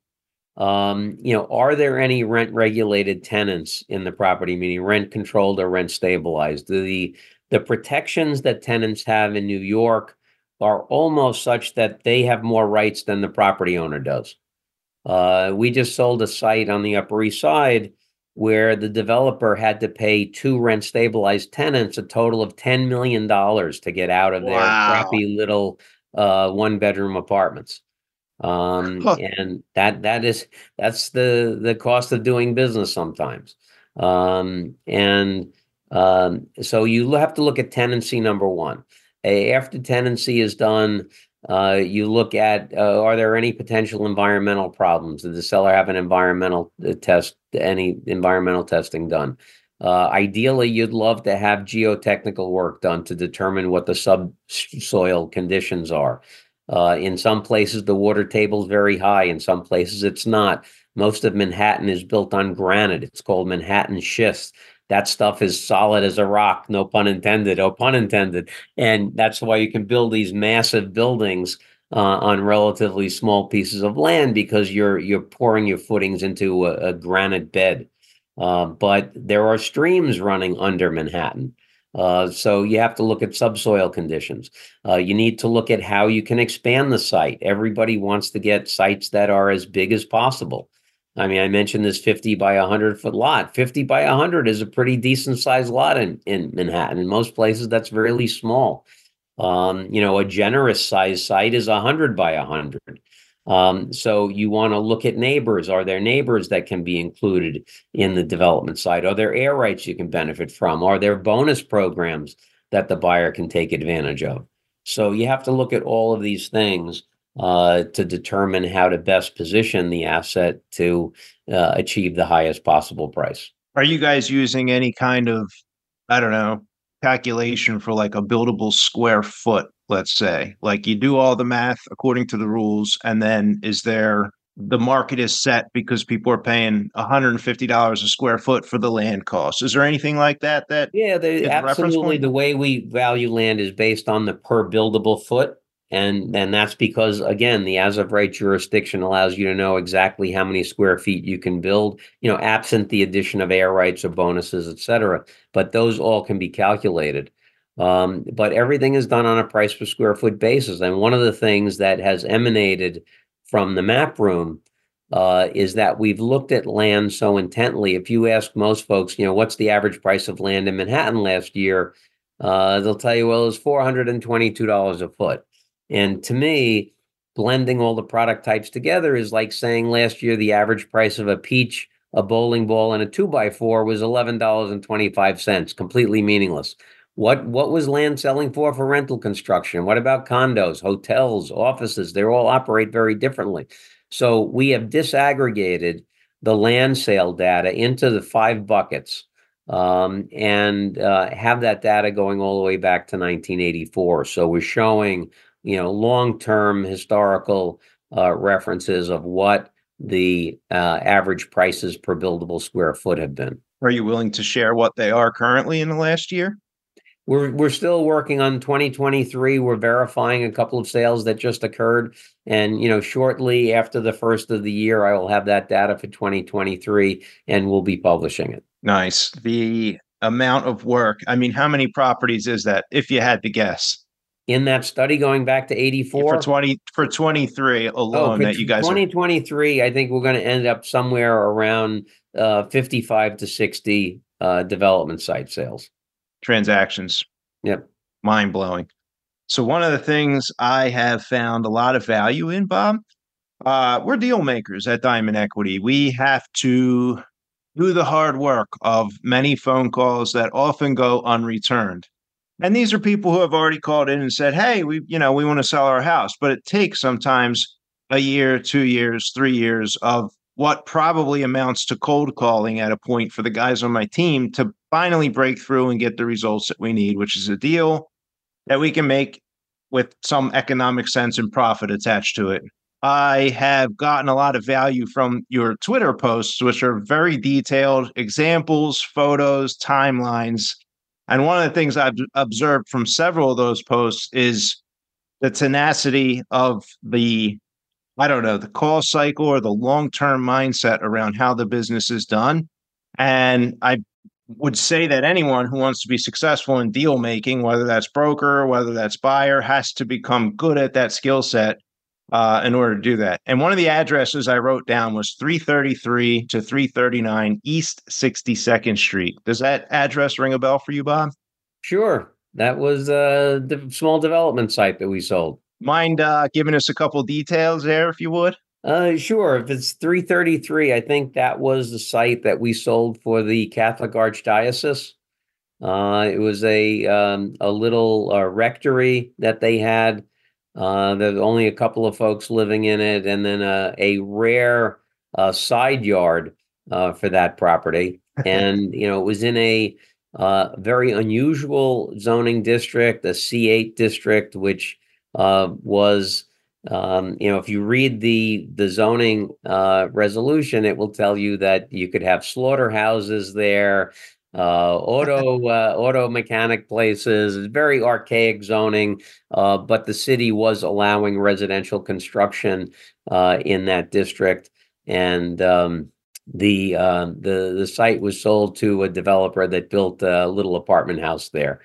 Um, you know, are there any rent regulated tenants in the property, meaning rent controlled or rent stabilized? The the protections that tenants have in New York are almost such that they have more rights than the property owner does. Uh, we just sold a site on the Upper East Side where the developer had to pay two rent stabilized tenants a total of ten million dollars to get out of their wow. crappy little uh, one bedroom apartments. Um, huh. And that that is that's the the cost of doing business sometimes. Um, and um, so you have to look at tenancy number one. After tenancy is done, Uh, you look at, uh, are there any potential environmental problems? Did the seller have an environmental test, any environmental testing done? Uh, ideally, you'd love to have geotechnical work done to determine what the subsoil conditions are. Uh, in some places, the water table is very high. In some places, it's not. Most of Manhattan is built on granite. It's called Manhattan schist. That stuff is solid as a rock, no pun intended, oh pun intended. And that's why you can build these massive buildings uh, on relatively small pieces of land, because you're you're pouring your footings into a, a granite bed. Uh, but there are streams running under Manhattan. Uh, so you have to look at subsoil conditions. Uh, you need to look at how you can expand the site. Everybody wants to get sites that are as big as possible. I mean, I mentioned this fifty by one hundred foot lot. fifty by one hundred is a pretty decent sized lot in, in Manhattan. In most places, that's really small. Um, you know, a generous size site is one hundred by one hundred. Um, so you want to look at neighbors. Are there neighbors that can be included in the development site? Are there air rights you can benefit from? Are there bonus programs that the buyer can take advantage of? So you have to look at all of these things uh, to determine how to best position the asset to uh, achieve the highest possible price. Are you guys using any kind of, I don't know, calculation for like a buildable square foot, let's say? Like you do all the math according to the rules, and then is there, the market is set because people are paying one hundred fifty dollars a square foot for the land cost. Is there anything like that? That yeah, they, absolutely. The way we value land is based on the per buildable foot. And and that's because, again, the as of right jurisdiction allows you to know exactly how many square feet you can build, you know, absent the addition of air rights or bonuses, et cetera. But those all can be calculated. Um, but everything is done on a price per square foot basis. And one of the things that has emanated from the map room uh, is that we've looked at land so intently. If you ask most folks, you know, what's the average price of land in Manhattan last year? Uh, they'll tell you, well, it was four hundred twenty-two dollars a foot. And to me, blending all the product types together is like saying last year the average price of a peach, a bowling ball, and a two by four was eleven dollars and twenty-five cents, completely meaningless. What what was land selling for for rental construction? What about condos, hotels, offices? They all operate very differently. So we have disaggregated the land sale data into the five buckets um, and uh, have that data going all the way back to nineteen eighty-four. So we're showing, you know, long-term historical uh, references of what the uh, average prices per buildable square foot have been. Are you willing to share what they are currently in the last year? We're we're still working on twenty twenty-three. We're verifying a couple of sales that just occurred, and you know, shortly after the first of the year, I will have that data for twenty twenty-three, and we'll be publishing it. Nice. The amount of work. I mean, how many properties is that, if you had to guess? In that study going back to eighty-four? For twenty for twenty-three alone, oh, for that you guys twenty twenty-three, are... I think we're going to end up somewhere around uh, fifty-five to sixty uh, development site sales. Transactions. Yep. Mind blowing. So one of the things I have found a lot of value in, Bob, uh, we're deal makers at Diamond Equity. We have to do the hard work of many phone calls that often go unreturned. And these are people who have already called in and said, hey, we, you know, we want to sell our house, but it takes sometimes a year, two years, three years of what probably amounts to cold calling at a point for the guys on my team to finally break through and get the results that we need, which is a deal that we can make with some economic sense and profit attached to it. I have gotten a lot of value from your Twitter posts, which are very detailed examples, photos, timelines. And one of the things I've observed from several of those posts is the tenacity of the, I don't know, the call cycle or the long-term mindset around how the business is done. And I would say that anyone who wants to be successful in deal making, whether that's broker, whether that's buyer, has to become good at that skill set uh, in order to do that. And one of the addresses I wrote down was three thirty-three to three thirty-nine East sixty-second Street. Does that address ring a bell for you, Bob? Sure. That was a small development site that we sold. Mind uh, giving us a couple details there, if you would? Uh, sure. If it's three thirty-three, I think that was the site that we sold for the Catholic Archdiocese. Uh, it was a um, a little uh, rectory that they had. Uh, there's only a couple of folks living in it, and then a, a rare uh, side yard uh, for that property. And, you know, it was in a uh, very unusual zoning district, a C eight district, which uh, was Um, you know, if you read the the zoning uh, resolution, it will tell you that you could have slaughterhouses there, uh, auto uh, auto mechanic places. It's very archaic zoning, uh, but the city was allowing residential construction uh, in that district, and um, the uh, the the site was sold to a developer that built a little apartment house there.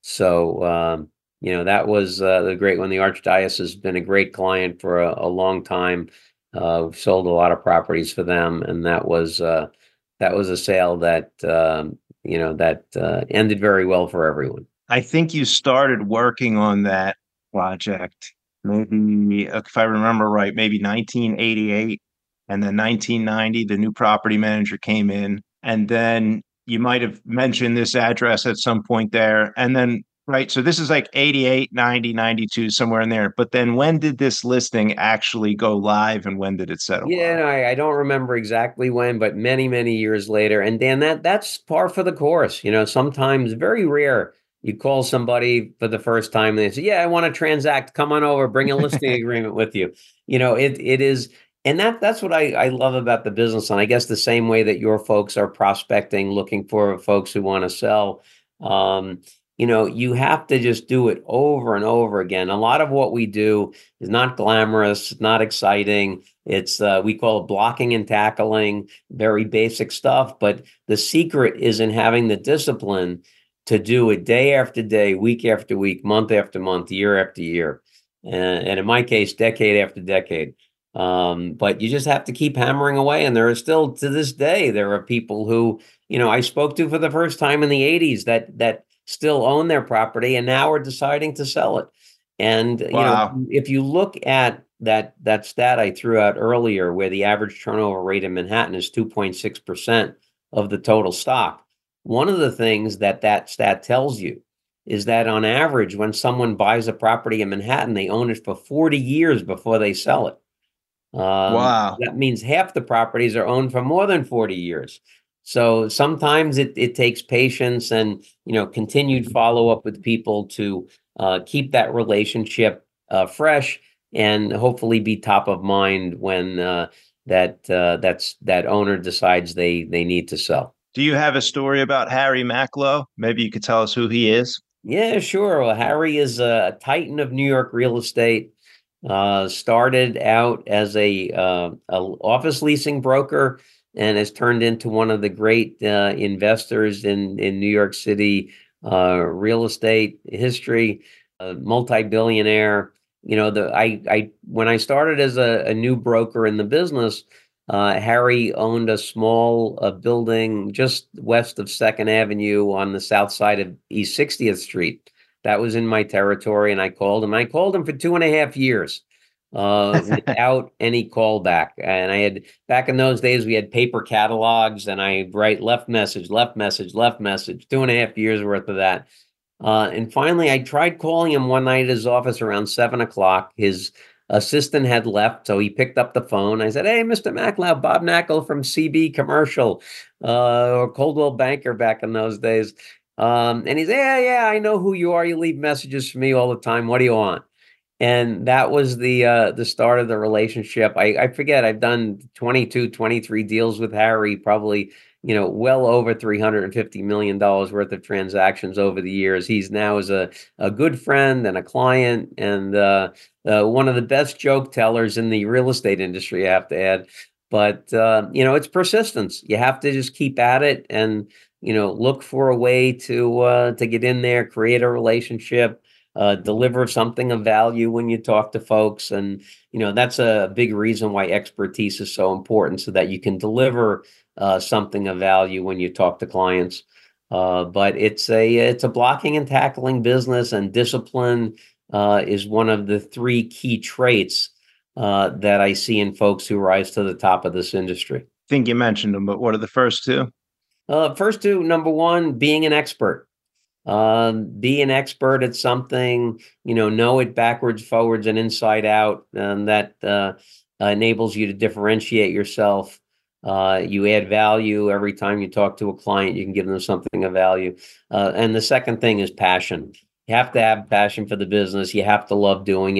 So. Um, You know, that was uh, the great one. The Archdiocese has been a great client for a, a long time. Uh, we've sold a lot of properties for them, and that was uh, that was a sale that um, you know that uh, ended very well for everyone. I think you started working on that project maybe, if I remember right, maybe nineteen eighty-eight. And then nineteen ninety, the new property manager came in. And then you might have mentioned this address at some point there. And then, right, so this is like eighty-eight, ninety, ninety-two, somewhere in there. But then when did this listing actually go live and when did it settle Yeah, on? no, I, I don't remember exactly when, but many, many years later. And Dan, that that's par for the course. You know, sometimes very rare. You call somebody for the first time and they say, "Yeah, I want to transact. Come on over. Bring a listing agreement with you." You know, it it is, and that that's what I I love about the business. And I guess the same way that your folks are prospecting, looking for folks who want to sell. Um, you know, you have to just do it over and over again. A lot of what we do is not glamorous, not exciting. It's uh, we call it blocking and tackling, very basic stuff. But the secret is in having the discipline to do it day after day, week after week, month after month, year after year, and, and in my case, decade after decade. Um, but you just have to keep hammering away. And there are still, to this day, there are people who, you know, I spoke to for the first time in the eighties that that still own their property and now are deciding to sell it. And you know, Wow. if you look at that that stat I threw out earlier, where the average turnover rate in Manhattan is two point six percent of the total stock, one of the things that that stat tells you is that on average, when someone buys a property in Manhattan, they own it for forty years before they sell it. Um, Wow. that means half the properties are owned for more than forty years. So sometimes it, it takes patience and, you know, continued follow up with people to uh, keep that relationship uh, fresh and hopefully be top of mind when uh, that uh, that's that owner decides they they need to sell. Do you have a story about Harry Macklowe? Maybe you could tell us who he is. Yeah, sure. Well, Harry is a titan of New York real estate. Uh, started out as a, uh, a office leasing broker and has turned into one of the great uh, investors in in New York City uh, real estate history. A multi-billionaire. You know, the I I when I started as a, a new broker in the business, uh, Harry owned a small uh, building just west of Second Avenue on the south side of East sixtieth Street. That was in my territory, and I called him. I called him for two and a half years uh, without any callback. And I had, back in those days, we had paper catalogs, and I write left message, left message, left message, two and a half years worth of that. Uh, and finally, I tried calling him one night at his office around seven o'clock. His assistant had left, so he picked up the phone. I said, "Hey, Mister Macklowe, Bob Knackel from C B Commercial, uh, or Coldwell Banker back in those days." Um, and he's, "Yeah, yeah, I know who you are. You leave messages for me all the time. What do you want?" And that was the uh, the start of the relationship. I, I forget, I've done twenty-two, twenty-three deals with Harry, probably, you know, well over three hundred fifty million dollars worth of transactions over the years. He's now is a, a good friend and a client and uh, uh, one of the best joke tellers in the real estate industry, I have to add. But, uh, you know, it's persistence. You have to just keep at it and, you know, look for a way to uh, to get in there, create a relationship, uh, deliver something of value when you talk to folks. And, you know, that's a big reason why expertise is so important, so that you can deliver uh, something of value when you talk to clients. Uh, but it's a it's a blocking and tackling business, and discipline uh, is one of the three key traits uh, that I see in folks who rise to the top of this industry. I think you mentioned them, but what are the first two? Uh, first two, number one, being an expert. Um, be an expert at something, you know, know it backwards, forwards, and inside out, and that uh, enables you to differentiate yourself. Uh, you add value every time you talk to a client. You can give them something of value. Uh, and the second thing is passion. You have to have passion for the business. You have to love doing it.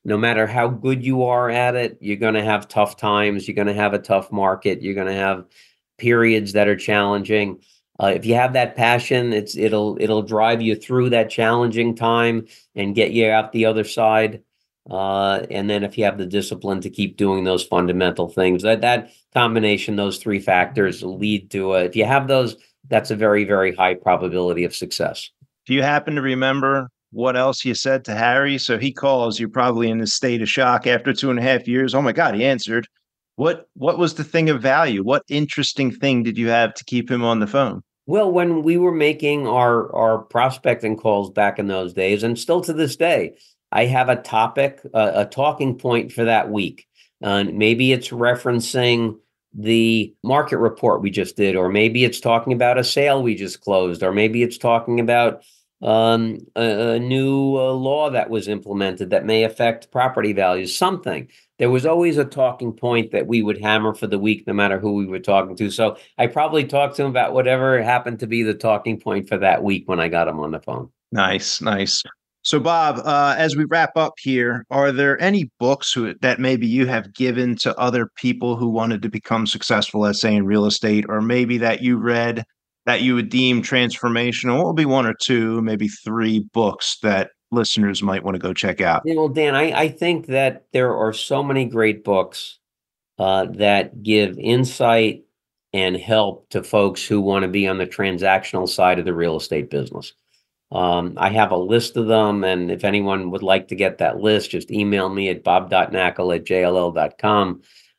no matter how good you are at it, you're going to have tough times. You're going to have a tough market. You're going to have periods that are challenging. Uh, if you have that passion, it's it'll it'll drive you through that challenging time and get you out the other side. Uh, and then if you have the discipline to keep doing those fundamental things, that that combination, those three factors lead to a, if you have those, that's a very, very high probability of success. Do you happen to remember what else you said to Harry? So he calls, you're probably in a state of shock after two and a half years. Oh my God, he answered. What what was the thing of value? What interesting thing did you have to keep him on the phone? Well, when we were making our, our prospecting calls back in those days, and still to this day, I have a topic, uh, a talking point for that week. Uh, maybe it's referencing the market report we just did, or maybe it's talking about a sale we just closed, or maybe it's talking about um, a, a new uh, law that was implemented that may affect property values, something. There was always a talking point that we would hammer for the week, no matter who we were talking to. So I probably talked to him about whatever happened to be the talking point for that week when I got him on the phone. Nice, nice. So, Bob, uh, as we wrap up here, are there any books who, that maybe you have given to other people who wanted to become successful, let's say in real estate, or maybe that you read that you would deem transformational? What will be one or two, maybe three books that listeners might want to go check out? Yeah, well, Dan, I, I think that there are so many great books uh, that give insight and help to folks who want to be on the transactional side of the real estate business. Um, I have a list of them, and if anyone would like to get that list, just email me at bob dot knackle at j l l dot com.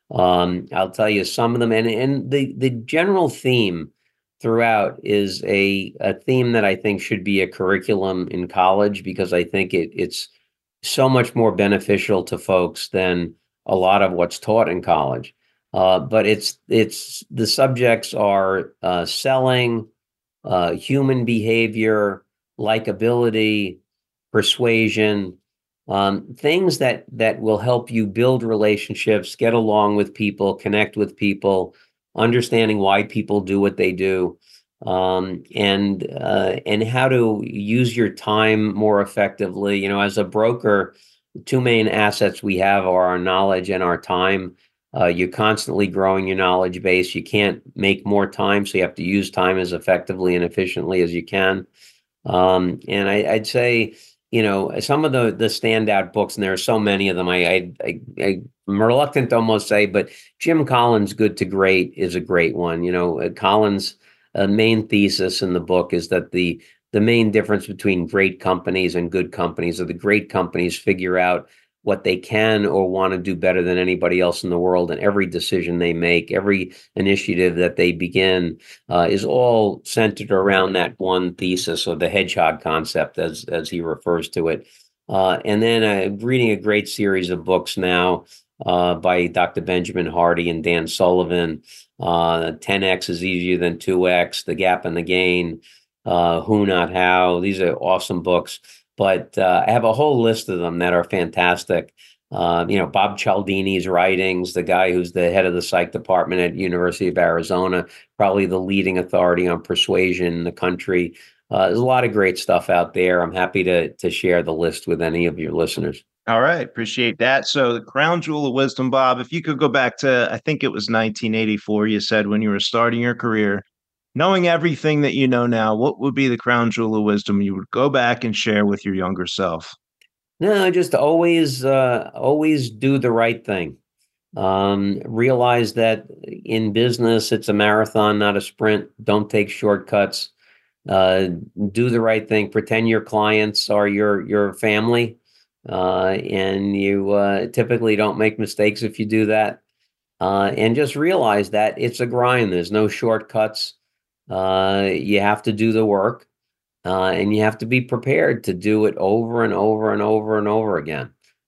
Um, I'll tell you some of them, and, and the, the general theme throughout is a, a theme that I think should be a curriculum in college, because I think it, it's so much more beneficial to folks than a lot of what's taught in college. Uh, but it's it's the subjects are uh, selling, uh, human behavior, likability, persuasion, um, things that that will help you build relationships, get along with people, connect with people, understanding why people do what they do, um, and uh, and how to use your time more effectively. You know, as a broker, the two main assets we have are our knowledge and our time. Uh, you're constantly growing your knowledge base. You can't make more time, so you have to use time as effectively and efficiently as you can. Um, and I, I'd say, you know, some of the the standout books, and there are so many of them, I, I, I, I'm reluctant to almost say, but Jim Collins' Good to Great is a great one. You know, uh, Collins' uh, main thesis in the book is that the the main difference between great companies and good companies are the great companies figure out what they can or want to do better than anybody else in the world. And every decision they make, every initiative that they begin uh, is all centered around that one thesis, or the hedgehog concept, as, as he refers to it. Uh, and then I'm uh, reading a great series of books now uh, by Doctor Benjamin Hardy and Dan Sullivan. Uh, ten X is easier than two X, The Gap and the Gain, uh, Who Not How. These are awesome books. But uh, I have a whole list of them that are fantastic. Uh, you know, Bob Cialdini's writings, the guy who's the head of the psych department at University of Arizona, probably the leading authority on persuasion in the country. Uh, there's a lot of great stuff out there. I'm happy to to share the list with any of your listeners. All right. Appreciate that. So the crown jewel of wisdom, Bob, if you could go back to, I think it was nineteen eighty-four, you said, when you were starting your career, knowing everything that you know now, what would be the crown jewel of wisdom you would go back and share with your younger self? No, just always, uh, always do the right thing. Um, realize that in business, it's a marathon, not a sprint. Don't take shortcuts. Uh, do the right thing. Pretend your clients are your your family, uh, and you uh, typically don't make mistakes if you do that. Uh, and just realize that it's a grind. There's no shortcuts. Uh, you have to do the work, uh, and you have to be prepared to do it over and over and over and over again.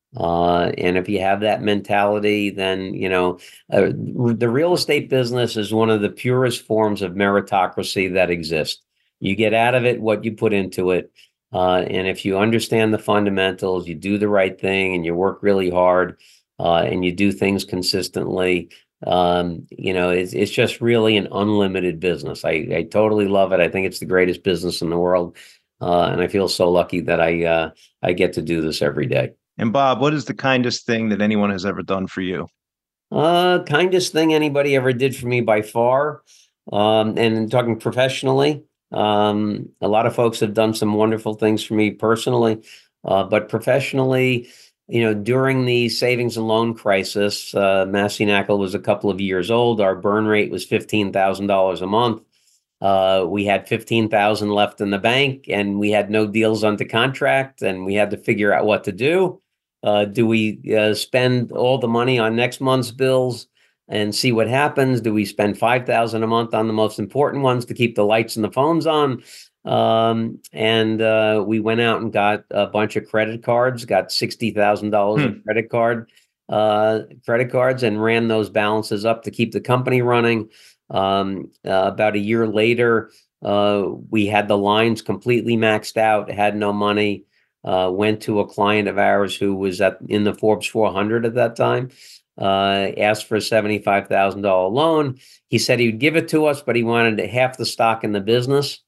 Uh, and if you have that mentality, then, you know, uh, the real estate business is one of the purest forms of meritocracy that exists. You get out of it what you put into it. Uh, and if you understand the fundamentals, you do the right thing and you work really hard, uh, and you do things consistently, Um, you know, it's it's just really an unlimited business. I, I totally love it. I think it's the greatest business in the world. Uh, and I feel so lucky that I uh, I get to do this every day. And Bob, what is the kindest thing that anyone has ever done for you? Uh, kindest thing anybody ever did for me by far. Um, and talking professionally, um, a lot of folks have done some wonderful things for me personally, uh, but professionally, you know, during the savings and loan crisis, uh, Massey Knakal was a couple of years old. Our burn rate was fifteen thousand dollars a month. Uh, we had fifteen thousand left in the bank, and we had no deals under contract, and we had to figure out what to do. Uh, do we uh, spend all the money on next month's bills and see what happens? Do we spend five thousand dollars a month on the most important ones to keep the lights and the phones on? Um, and uh, we went out and got a bunch of credit cards, got sixty thousand dollars Hmm. of credit card uh, credit cards, and ran those balances up to keep the company running. Um, uh, about a year later, uh, we had the lines completely maxed out, had no money. Uh, went to a client of ours who was at in the Forbes four hundred at that time, uh, asked for a seventy-five thousand dollars loan. He said he would give it to us, but he wanted half the stock in the business.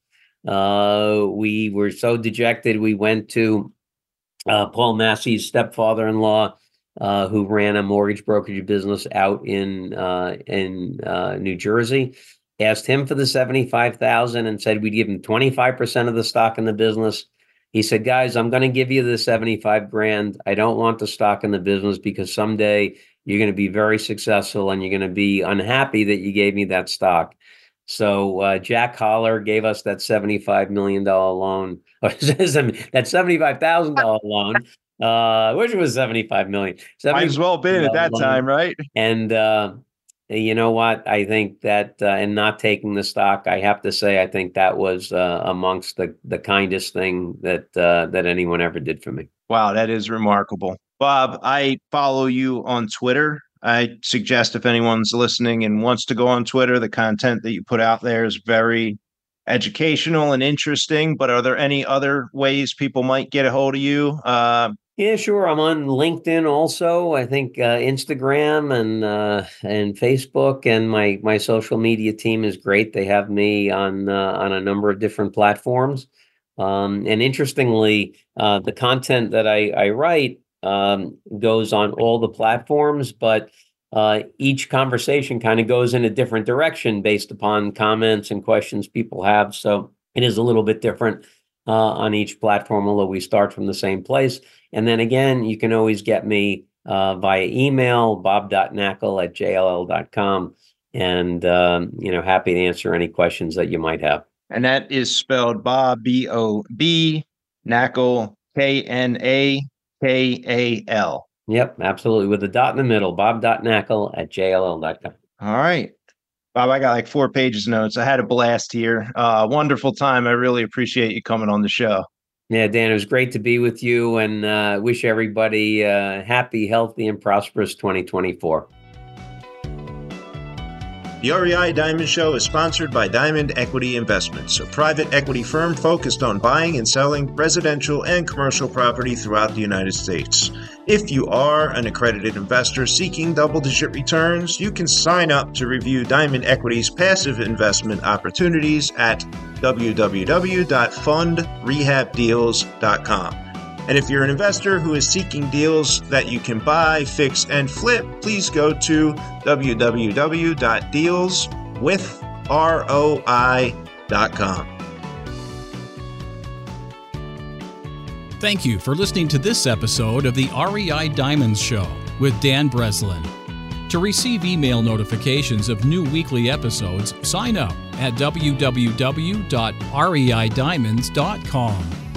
Uh, we were so dejected. We went to uh, Paul Massey's stepfather-in-law, uh, who ran a mortgage brokerage business out in uh, in uh, New Jersey. Asked him for the seventy-five thousand dollars and said we'd give him twenty-five percent of the stock in the business. He said, guys, I'm going to give you the seventy-five grand. I don't want the stock in the business because someday you're going to be very successful and you're going to be unhappy that you gave me that stock. So uh, Jack Holler gave us that seventy-five million dollars loan, or that seventy-five thousand dollars loan, uh, which was seventy-five million dollars. Might as well have been at that loan. time, right? And uh, you know what? I think that uh, in not taking the stock, I have to say, I think that was uh, amongst the, the kindest thing that uh, that anyone ever did for me. Wow, that is remarkable. Bob, I follow you on Twitter. I suggest if anyone's listening and wants to go on Twitter, the content that you put out there is very educational and interesting. But are there any other ways people might get a hold of you? Uh, Yeah, sure. I'm on LinkedIn also. I think uh, Instagram and uh, and Facebook, and my my social media team is great. They have me on uh, on a number of different platforms. Um, and interestingly, uh, the content that I, I write um, goes on all the platforms, but uh, each conversation kind of goes in a different direction based upon comments and questions people have. So it is a little bit different uh, on each platform, although we start from the same place. And then again, you can always get me uh, via email, bob dot knakal at j l l dot com. And, um, you know, happy to answer any questions that you might have. and that is spelled Bob, B O B, Knakal, K N A K A L. Yep, absolutely. With a dot in the middle, bob dot knakal at j l l dot com. All right. Bob, I got like four pages of notes. I had a blast here. Uh, wonderful time. I really appreciate you coming on the show. Yeah, Dan, it was great to be with you, and uh, wish everybody uh, happy, healthy, and prosperous twenty twenty-four. The R E I Diamond Show is sponsored by Diamond Equity Investments, a private equity firm focused on buying and selling residential and commercial property throughout the United States. If you are an accredited investor seeking double-digit returns, you can sign up to review Diamond Equity's passive investment opportunities at w w w dot fund rehab deals dot com. And if you're an investor who is seeking deals that you can buy, fix, and flip, please go to w w w dot deals with roi dot com. Thank you for listening to this episode of the R E I Diamonds Show with Dan Breslin. To receive email notifications of new weekly episodes, sign up at w w w dot r e i diamonds dot com.